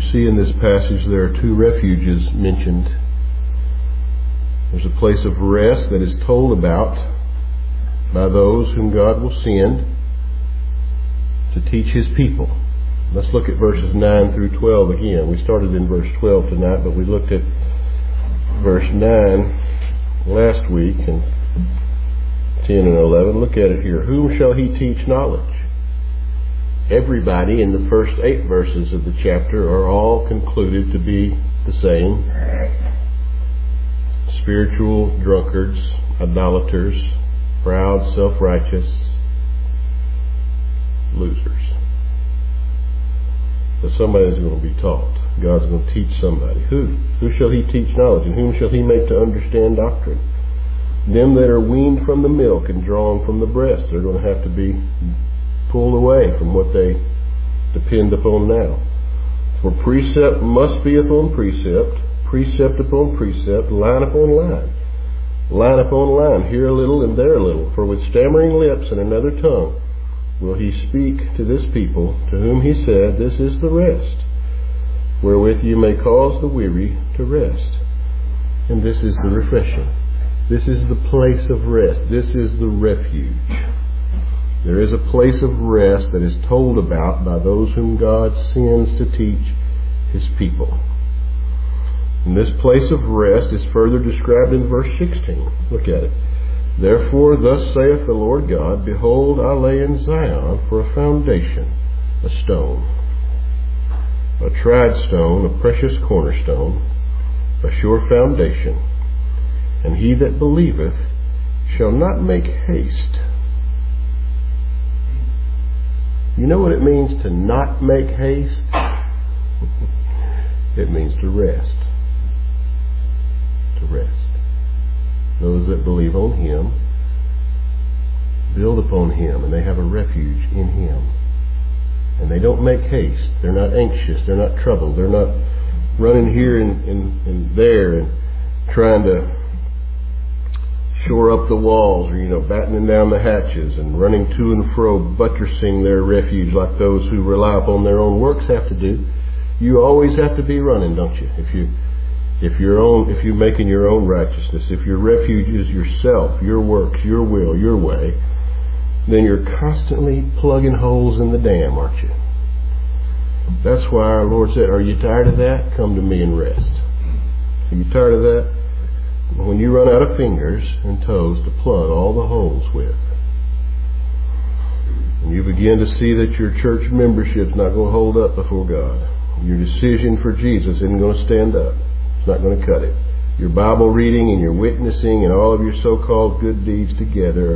see in this passage there are two refuges mentioned. There's a place of rest that is told about by those whom God will send to teach His people. Let's look at verses 9 through 12 again. We started in verse 12 tonight, but we looked at verse 9 last week, and 10 and 11. Look at it here. Whom shall He teach knowledge? Everybody in the first 8 verses of the chapter are all concluded to be the same. Spiritual drunkards, idolaters, proud, self-righteous, losers. But somebody's going to be taught. God's going to teach somebody. Who? Who shall He teach knowledge? And whom shall He make to understand doctrine? Them that are weaned from the milk and drawn from the breast. They're going to have to be pulled away from what they depend upon now. For precept must be upon precept, precept upon precept, line upon line. Line upon line, here a little and there a little. For with stammering lips and another tongue will He speak to this people, to whom He said, This is the rest, wherewith you may cause the weary to rest. And this is the refreshing. This is the place of rest. This is the refuge. There is a place of rest that is told about by those whom God sends to teach His people. And this place of rest is further described in verse 16. Look at it. Therefore, thus saith the Lord God, Behold, I lay in Zion for a foundation, a stone, a tried stone, a precious cornerstone, a sure foundation. And he that believeth shall not make haste. You know what it means to not make haste? It means to rest. To rest. Those that believe on Him build upon Him, and they have a refuge in Him. And they don't make haste. They're not anxious. They're not troubled. They're not running here and there and trying to shore up the walls, or battening down the hatches and running to and fro, buttressing their refuge like those who rely upon their own works have to do. You always have to be running, don't you? If you're making your own righteousness, if your refuge is yourself, your works, your will, your way, then you're constantly plugging holes in the dam, aren't you? That's why our Lord said, Are you tired of that? Come to me and rest. Are you tired of that? When you run out of fingers and toes to plug all the holes with, and you begin to see that your church membership's not going to hold up before God, your decision for Jesus isn't going to stand up. It's not going to cut it. Your Bible reading and your witnessing and all of your so-called good deeds together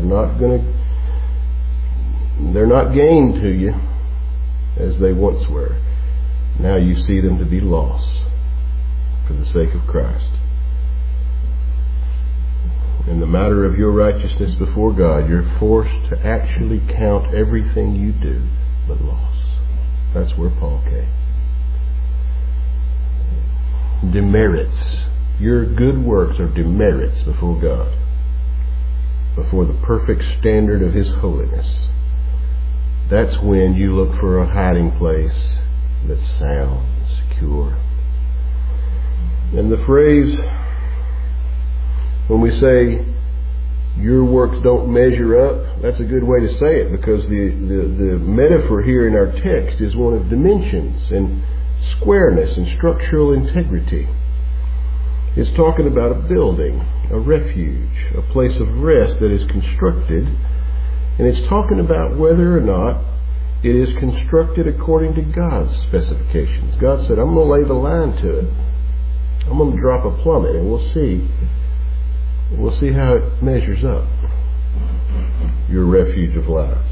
they're not gained to you as they once were. Now you see them to be lost for the sake of Christ. In the matter of your righteousness before God, you're forced to actually count everything you do but loss. That's where Paul came. Demerits. Your good works are demerits before God, before the perfect standard of His holiness. That's when you look for a hiding place that's sound, secure. And the phrase, when we say your works don't measure up, that's a good way to say it, because the metaphor here in our text is one of dimensions and squareness and structural integrity. It's talking about a building, a refuge, a place of rest that is constructed, and it's talking about whether or not it is constructed according to God's specifications. God said, I'm going to lay the line to it. I'm going to drop a plummet, and we'll see. We'll see how it measures up. Your refuge of lives.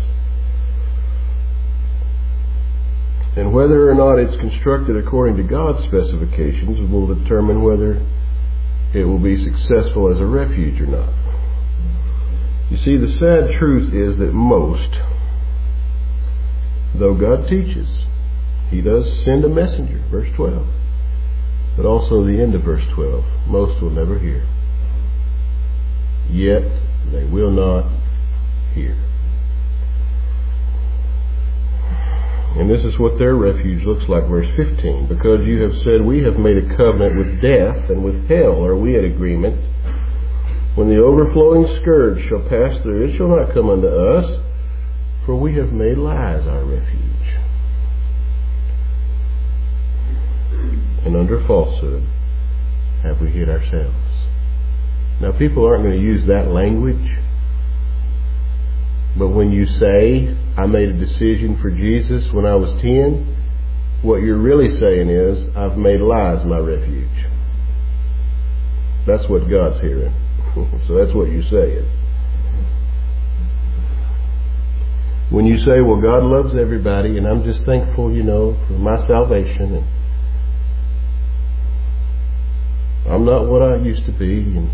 And whether or not it's constructed according to God's specifications will determine whether it will be successful as a refuge or not. You see, the sad truth is that most, though God teaches, He does send a messenger, verse 12. But also the end of verse 12, most will never hear. Yet they will not hear. And this is what their refuge looks like, verse 15. Because you have said, we have made a covenant with death, and with hell are we at agreement. When the overflowing scourge shall pass through, it shall not come unto us, for we have made lies our refuge. And under falsehood have we hid ourselves. Now, people aren't going to use that language. But when you say, I made a decision for Jesus when I was 10, what you're really saying is, I've made lies my refuge. That's what God's hearing. So that's what you're saying. When you say, well, God loves everybody, and I'm just thankful, for my salvation, and I'm not what I used to be, and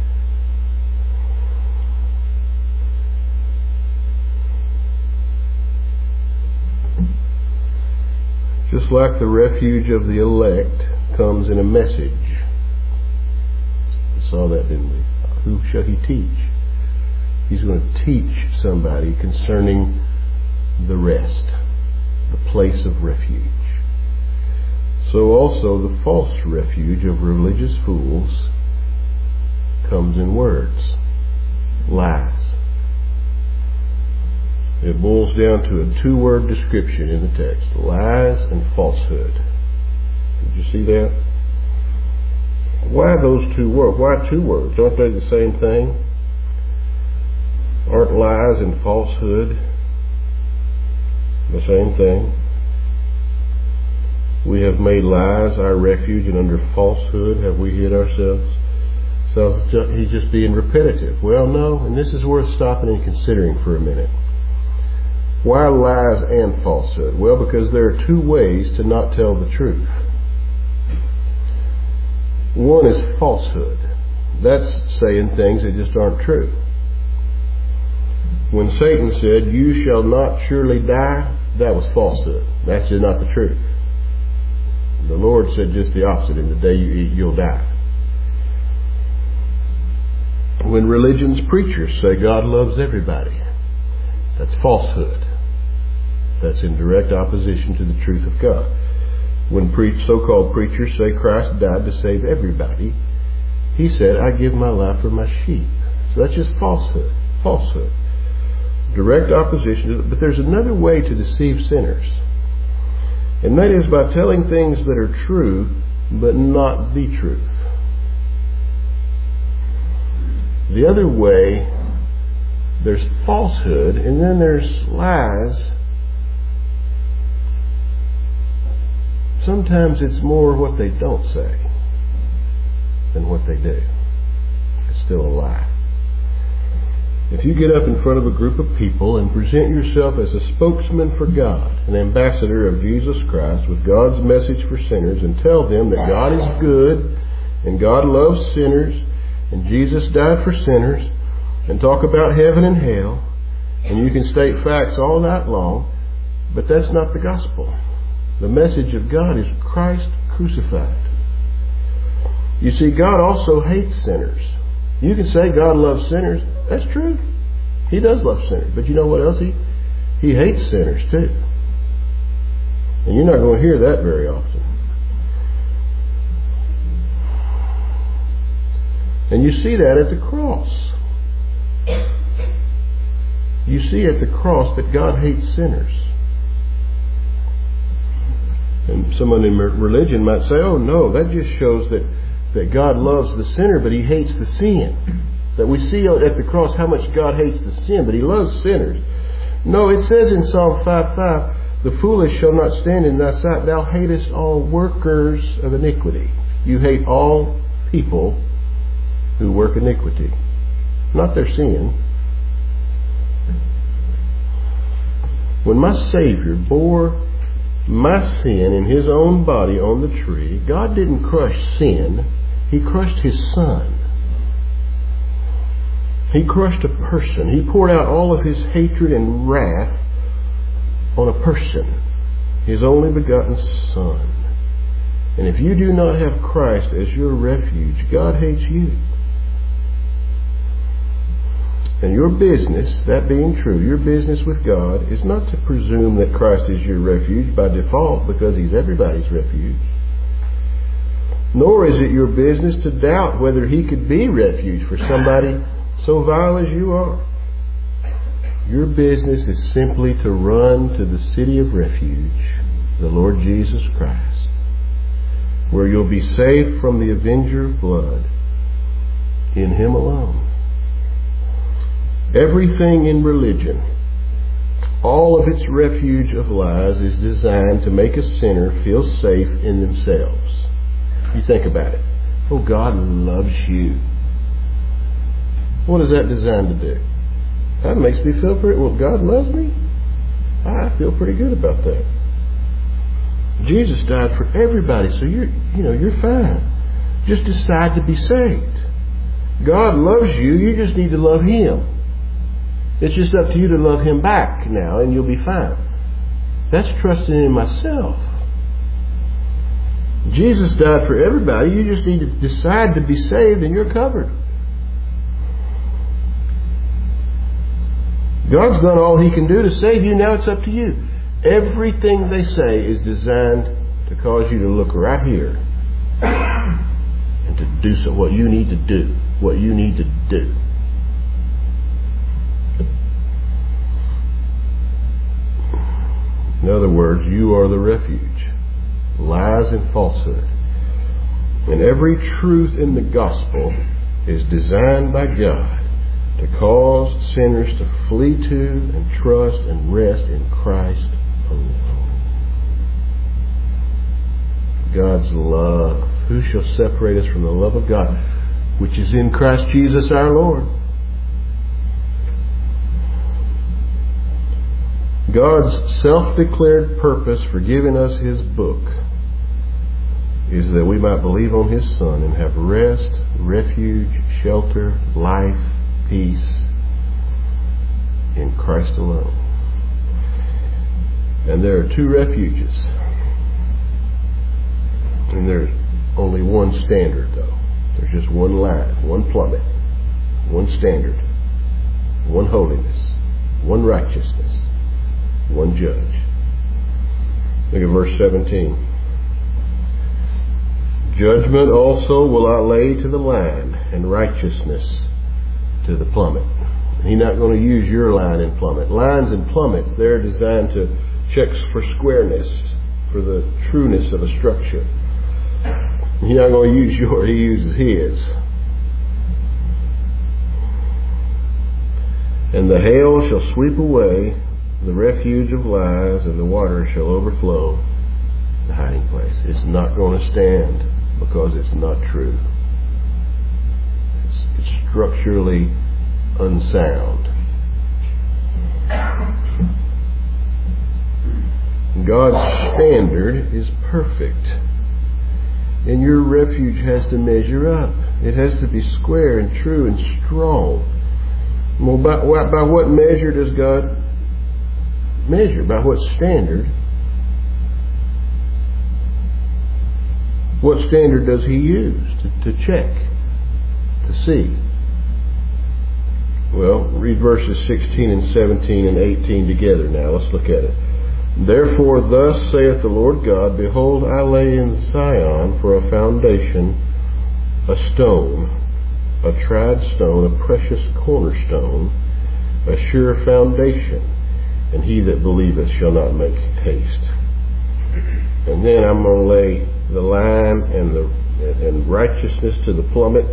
just like the refuge of the elect comes in a message. We saw that, didn't we? Who shall he teach? He's going to teach somebody concerning the rest, the place of refuge. So also the false refuge of religious fools comes in words, lies. It boils down to a two-word description in the text, lies and falsehood. Did you see that? Why those two words? Why two words? Aren't they the same thing? Aren't lies and falsehood the same thing? We have made lies our refuge, and under falsehood have we hid ourselves. So he's just being repetitive. Well, no, and this is worth stopping and considering for a minute. Why lies and falsehood? Well, because there are two ways to not tell the truth. One is falsehood. That's saying things that just aren't true. When Satan said, you shall not surely die, that was falsehood. That's just not the truth. The Lord said just the opposite. In the day you eat, you'll die. When religion's preachers say God loves everybody, that's falsehood. That's in direct opposition to the truth of God. When so-called preachers say Christ died to save everybody, he said, I give my life for my sheep. So that's just falsehood. Falsehood. Direct opposition to it. But there's another way to deceive sinners. And that is by telling things that are true, but not the truth. The other way, there's falsehood, and then there's lies. Sometimes it's more what they don't say than what they do. It's still a lie. If you get up in front of a group of people and present yourself as a spokesman for God, an ambassador of Jesus Christ with God's message for sinners, and tell them that God is good and God loves sinners and Jesus died for sinners, and talk about heaven and hell, and you can state facts all night long, but that's not the gospel. The message of God is Christ crucified. You see, God also hates sinners. You can say God loves sinners. That's true. He does love sinners. But you know what else? He hates sinners too. And you're not going to hear that very often. And you see that at the cross. You see at the cross that God hates sinners. And someone in religion might say, oh no, that just shows that God loves the sinner, but he hates the sin. That we see at the cross how much God hates the sin, but he loves sinners. No, it says in Psalm 5:5, the foolish shall not stand in thy sight. Thou hatest all workers of iniquity. You hate all people who work iniquity. Not their sin. When my Savior bore my sin in his own body on the tree, God didn't crush sin. He crushed his Son. He crushed a person. He poured out all of his hatred and wrath on a person, his only begotten Son. And if you do not have Christ as your refuge, God hates you. And your business, that being true, your business with God is not to presume that Christ is your refuge by default because He's everybody's refuge. Nor is it your business to doubt whether He could be refuge for somebody so vile as you are. Your business is simply to run to the city of refuge, the Lord Jesus Christ, where you'll be safe from the avenger of blood in Him alone. Everything in religion, all of its refuge of lies, is designed to make a sinner feel safe in themselves. You think about it. Oh, God loves you. What is that designed to do? That makes me feel pretty... Well, God loves me? I feel pretty good about that. Jesus died for everybody, so you're fine. Just decide to be saved. God loves you. You just need to love Him. It's just up to you to love Him back now, and you'll be fine. That's trusting in myself. Jesus died for everybody. You just need to decide to be saved, and you're covered. God's done all He can do to save you. Now it's up to you. Everything they say is designed to cause you to look right here and to do so. What you need to do. What you need to do. In other words, you are the refuge. Lies and falsehood. And every truth in the gospel is designed by God to cause sinners to flee to and trust and rest in Christ alone. God's love. Who shall separate us from the love of God, which is in Christ Jesus our Lord? God's self-declared purpose for giving us His book is that we might believe on His Son and have rest, refuge, shelter, life, peace in Christ alone. And there are two refuges. And there's only one standard, though. There's just one line, one plummet, one standard, one holiness, one righteousness, one judge. Look at verse 17. Judgment also will I lay to the line, and righteousness to the plummet. He's not going to use your line and plummet. Lines and plummets, they're designed to check for squareness, for the trueness of a structure. He's not going to use yours, He uses His. And the hail shall sweep away the refuge of lies, and the water shall overflow the hiding place. It's not going to stand because it's not true. It's structurally unsound. God's standard is perfect. And your refuge has to measure up. It has to be square and true and strong. Well, by what measure does God measure? By what standard? What standard does He use to check, to see? Well, read verses 16 and 17 and 18 together now. Let's look at it. Therefore, thus saith the Lord God, Behold, I lay in Zion for a foundation a stone, a tried stone, a precious cornerstone, a sure foundation, and he that believeth shall not make haste. And then I'm going to lay the line and righteousness to the plummet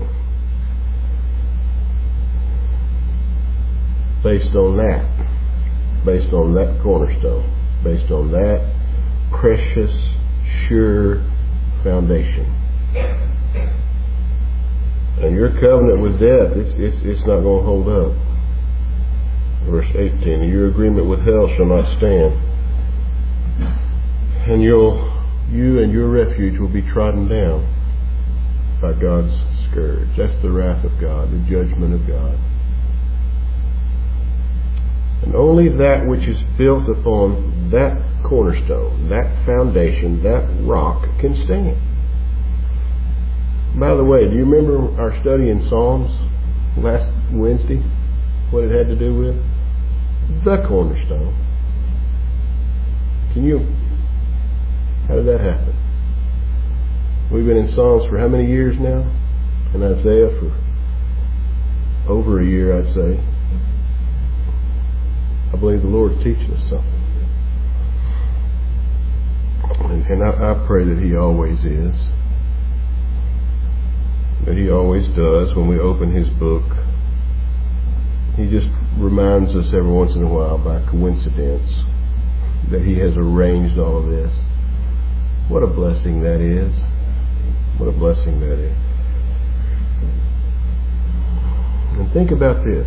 based on that cornerstone, based on that precious, sure foundation. And your covenant with death, it's not going to hold up. Verse 18, your agreement with hell shall not stand. And you and your refuge will be trodden down by God's scourge. That's the wrath of God, the judgment of God. And only that which is built upon that cornerstone, that foundation, that rock can stand. By the way, do you remember our study in Psalms last Wednesday? what it had to do with? The cornerstone. How did that happen? We've been in Psalms for how many years now? In Isaiah for over a year, I'd say. I believe the Lord's teaching us something. And I pray that He always is. That He always does when we open His book. He just reminds us every once in a while by coincidence that He has arranged all of this. What a blessing that is. What a blessing that is. And think about this.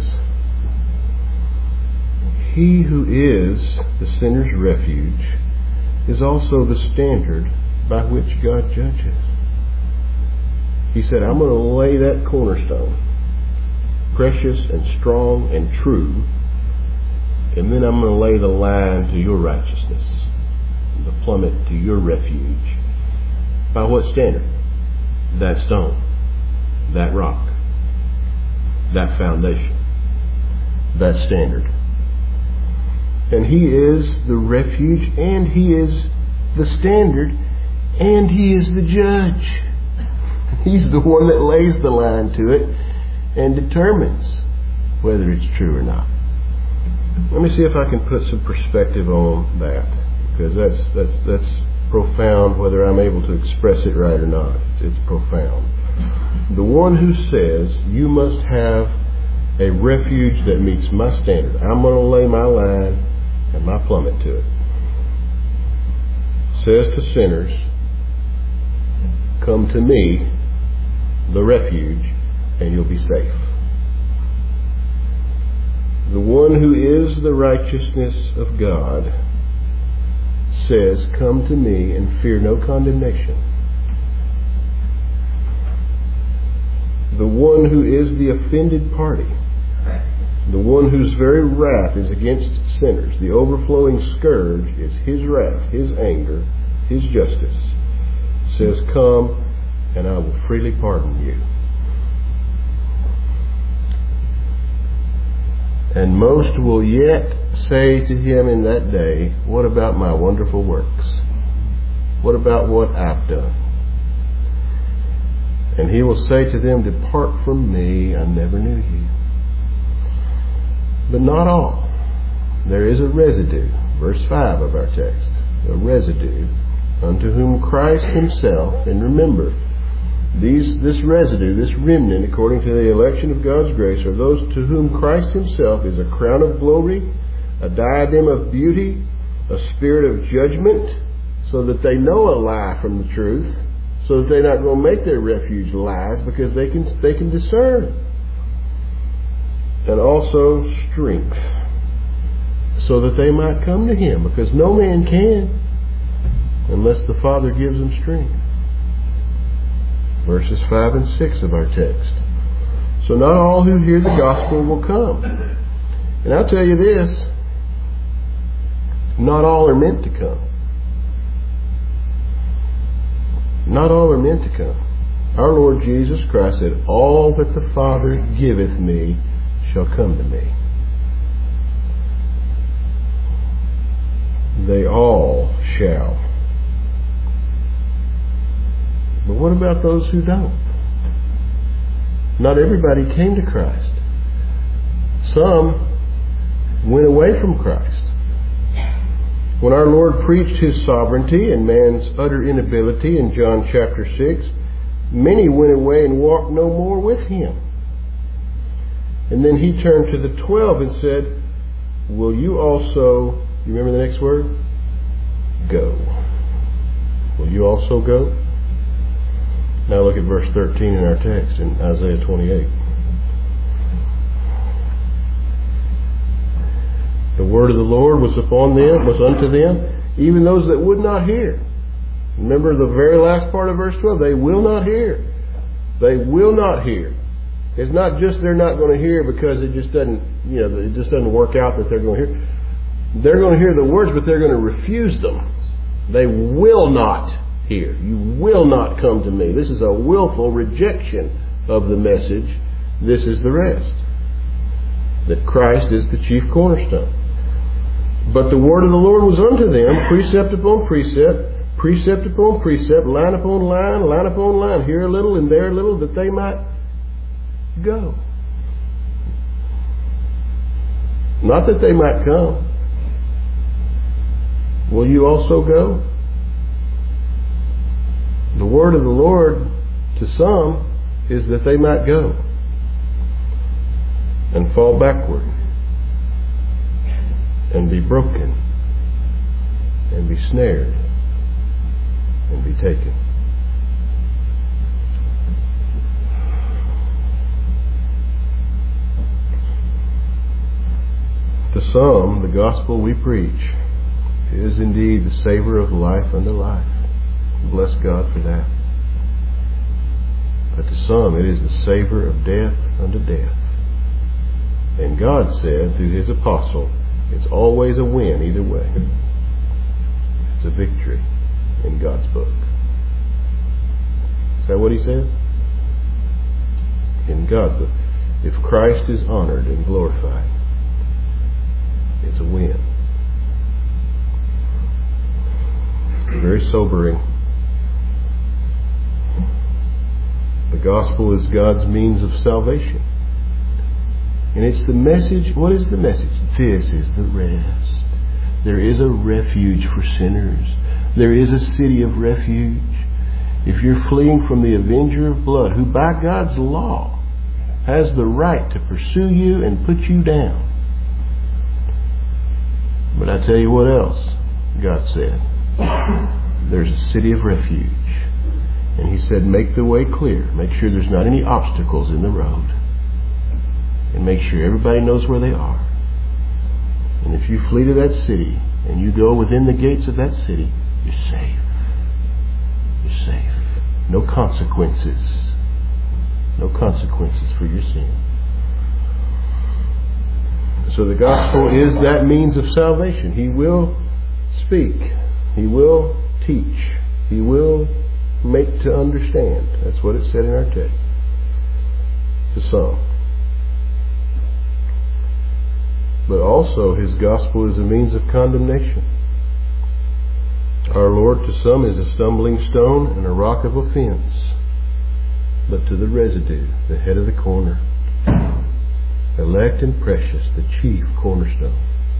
He who is the sinner's refuge is also the standard by which God judges. He said, I'm going to lay that cornerstone, precious and strong and true, and then I'm going to lay the line to your righteousness, the plummet to your refuge. By what standard? That stone, that rock, that foundation, that standard. And He is the refuge, and He is the standard, and He is the judge. He's the one that lays the line to it and determines whether it's true or not. Let me see if I can put some perspective on that, because that's profound, whether I'm able to express it right or not. It's profound. The one who says, you must have a refuge that meets my standard. I'm going to lay my line and my plummet to it. Says to sinners, come to me, the refuge, and you'll be safe. The one who is the righteousness of God says, come to me and fear no condemnation. The one who is the offended party, the one whose very wrath is against sinners, the overflowing scourge is His wrath, His anger, His justice, says, come and I will freely pardon you. And most will yet say to Him in that day, what about my wonderful works? What about what I've done? And He will say to them, depart from me, I never knew you. But not all. There is a residue, verse 5 of our text, a residue, unto whom Christ Himself, and remember, this residue, this remnant, according to the election of God's grace, are those to whom Christ Himself is a crown of glory, a diadem of beauty, a spirit of judgment, so that they know a lie from the truth, so that they're not going to make their refuge lies, because they can discern. And also strength, so that they might come to Him, because no man can unless the Father gives them strength. Verses 5 and 6 of our text. So not all who hear the gospel will come. And I'll tell you this, not all are meant to come. Not all are meant to come. Our Lord Jesus Christ said, all that the Father giveth me shall come to me. They all shall. But what about those who don't? Not everybody came to Christ. Some went away from Christ. When our Lord preached His sovereignty and man's utter inability in John chapter 6, many went away and walked no more with Him. And then He turned to the 12 and said, will you also, you remember the next word? Go. Will you also go? Now look at verse 13 in our text in Isaiah 28. The word of the Lord was upon them, was unto them, even those that would not hear. Remember the very last part of verse 12. They will not hear. They will not hear. It's not just they're not going to hear because it just doesn't work out that they're going to hear. They're going to hear the words, but they're going to refuse them. They will not hear. You will not come to me. This is a willful rejection of the message. This is the rest. that Christ is the chief cornerstone. But the word of the Lord was unto them, precept upon precept, precept upon precept, line upon line, line upon line, here a little and there a little, that they might go. Not that they might come. Will you also go? The word of the Lord to some is that they might go and fall backward and be broken and be snared and be taken. To some, the gospel we preach is indeed the savor of life unto life. Bless God for that. But to some, it is the savor of death unto death. And God said through His apostle, it's always a win either way. It's a victory in God's book. Is that what He said? In God's book. If Christ is honored and glorified, it's a win. Very sobering. The gospel is God's means of salvation. And it's the message. What is the message? This is the rest. There is a refuge for sinners. There is a city of refuge. If you're fleeing from the avenger of blood, who by God's law has the right to pursue you and put you down. But I tell you what else God said. There's a city of refuge. And He said, make the way clear. Make sure there's not any obstacles in the road. And make sure everybody knows where they are. And if you flee to that city and you go within the gates of that city, you're safe. You're safe. No consequences. No consequences for your sin. So the gospel is that means of salvation. He will speak. He will teach. He will make to understand. That's what it said in our text. To some. But also His gospel is a means of condemnation. Our Lord to some is a stumbling stone and a rock of offense. But to the residue, the head of the corner, elect and precious, the chief cornerstone.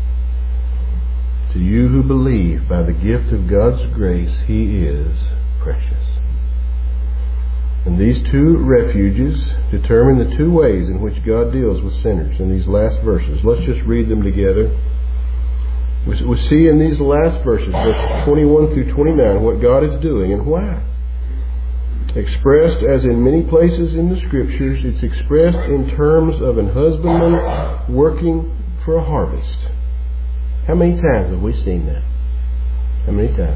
To you who believe by the gift of God's grace, He is precious. And these two refuges determine the two ways in which God deals with sinners in these last verses. Let's just read them together. We see in these last verses, verses 21 through 29, what God is doing and why. Expressed as in many places in the Scriptures, it's expressed in terms of an husbandman working for a harvest. How many times have we seen that? How many times?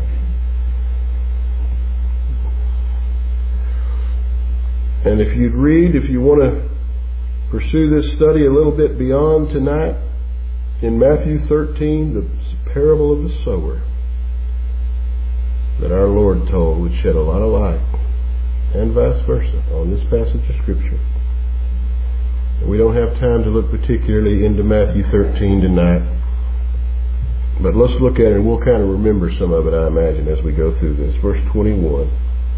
And if you want to pursue this study a little bit beyond tonight, in Matthew 13, the parable of the sower that our Lord told would shed a lot of light, and vice versa, on this passage of Scripture. We don't have time to look particularly into Matthew 13 tonight, but let's look at it and we'll kind of remember some of it, I imagine, as we go through this. Verse 21.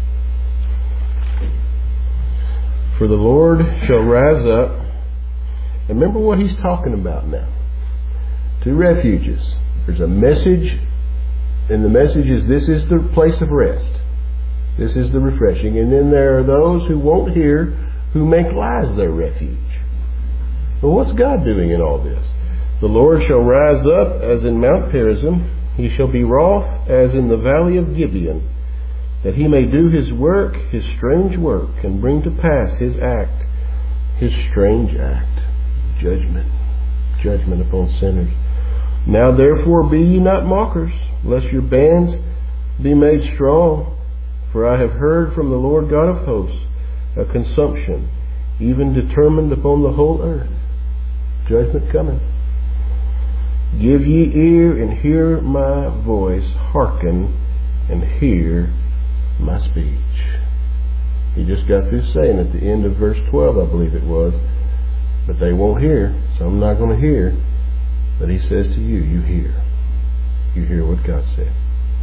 For the Lord shall rise up. And remember what He's talking about now. Two refuges. There's a message, and the message is this is the place of rest. This is the refreshing. And then there are those who won't hear, who make lies their refuge. Well, what's God doing in all this? The Lord shall rise up as in Mount Perazim. He shall be wroth as in the valley of Gibeon, that He may do His work, His strange work, and bring to pass His act, His strange act, judgment upon sinners. Now therefore be ye not mockers, lest your bands be made strong. For I have heard from the Lord God of hosts a consumption, even determined upon the whole earth. Judgment coming. Give ye ear and hear my voice, hearken and hear my speech. He just got through saying at the end of verse 12, I believe it was, But they won't hear. Some not going to hear. But he says to you, you hear. You hear what God said.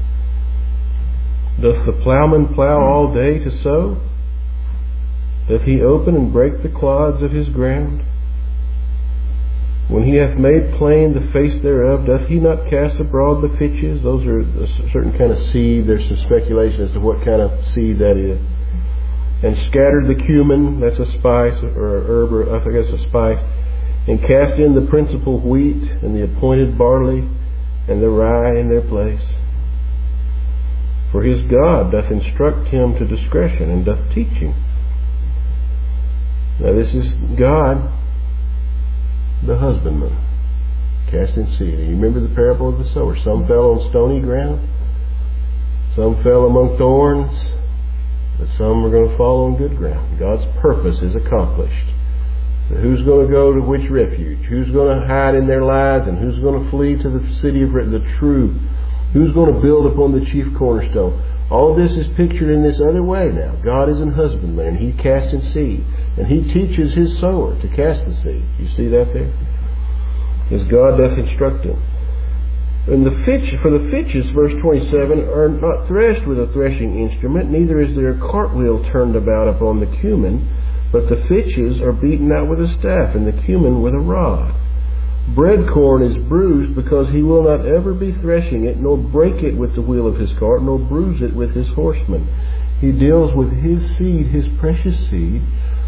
Doth the plowman plow all day to sow? Doth he open and break the clods of his ground? When he hath made plain the face thereof, doth he not cast abroad the fitches? Those are a certain kind of seed. There's some speculation as to what kind of seed that is. And scattered the cumin, that's a spice, or a herb, or I guess a spice, and cast in the principal wheat, and the appointed barley, and the rye in their place. For his God doth instruct him to discretion, and doth teach him. Now this is God, the husbandman, casting seed. You remember the parable of the sower. Some fell on stony ground, some fell among thorns, but some are going to fall on good ground. God's purpose is accomplished. So who's going to go to which refuge? Who's going to hide in their lives, and who's going to flee to the city of the true? Who's going to build upon the chief cornerstone? All of this is pictured in this other way now. God is an husbandman, and He casting seed. And He teaches His sower to cast the seed. You see that there? As God doth instruct him. And for the fitches, verse 27, are not threshed with a threshing instrument, neither is there a cartwheel turned about upon the cumin, but the fitches are beaten out with a staff, and the cumin with a rod. Bread corn is bruised, because he will not ever be threshing it, nor break it with the wheel of his cart, nor bruise it with his horsemen. He deals with his seed, his precious seed,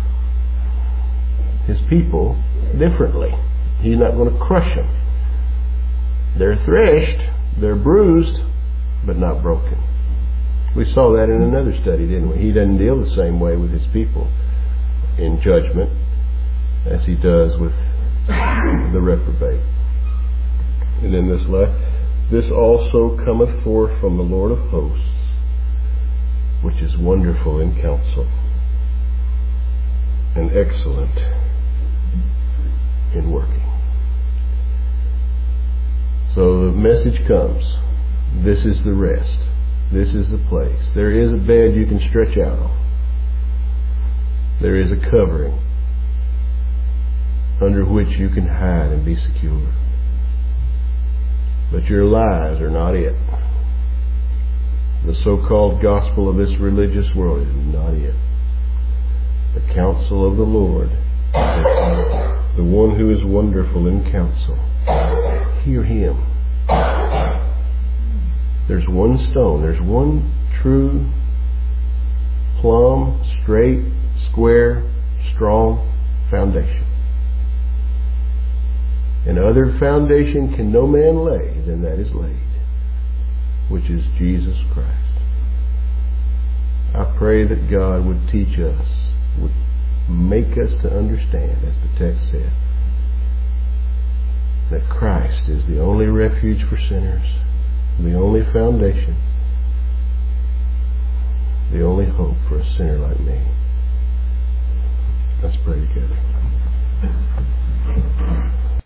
his people, differently. He's not going to crush them. They're threshed, they're bruised, but not broken. We saw that in another study, didn't we? He doesn't deal the same way with his people in judgment as he does with the reprobate. And in this life, this also cometh forth from the Lord of hosts, which is wonderful in counsel and excellent in working. So the message comes. This is the rest. This is the place. There is a bed you can stretch out on. There is a covering under which you can hide and be secure. But your lies are not it. The so-called gospel of this religious world is not it. The counsel of the Lord, the one who is wonderful in counsel. Hear Him. There's one stone. There's one true, plumb, straight, square, strong foundation. And other foundation can no man lay than that is laid, which is Jesus Christ. I pray that God would teach us, would make us to understand, as the text said, that Christ is the only refuge for sinners, the only foundation, the only hope for a sinner like me. Let's pray together.